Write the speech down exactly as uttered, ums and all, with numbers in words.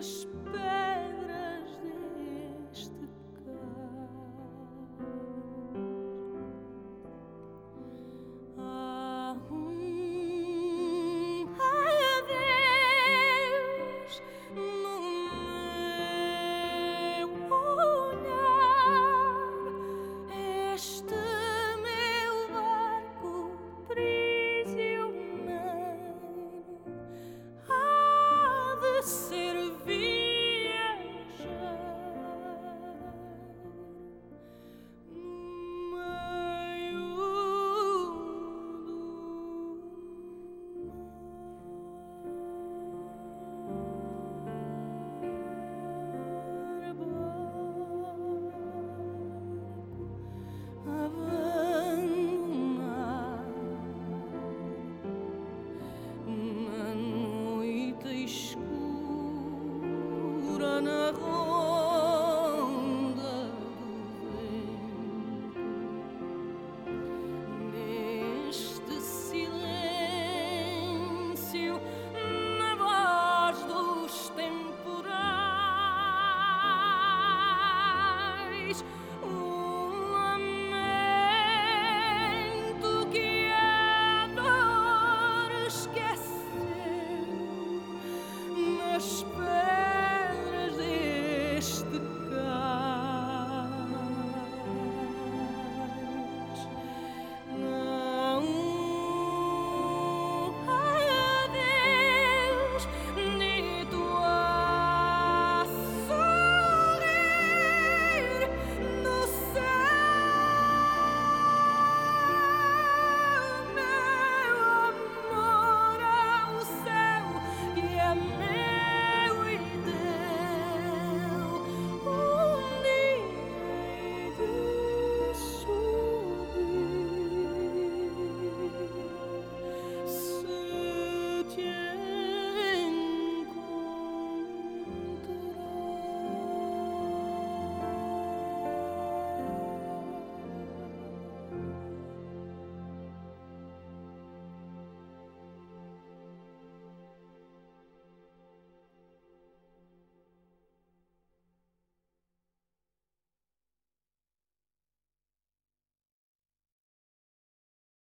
nas pedras deste cais. Há um adeus no meu olhar, este meu barco prisioneiro há de ser viajar no meio do mar, barco abandonado na noite escura, na ronda do vento, neste silêncio, na voz dos temporais, um lamento que a dor esqueceu nas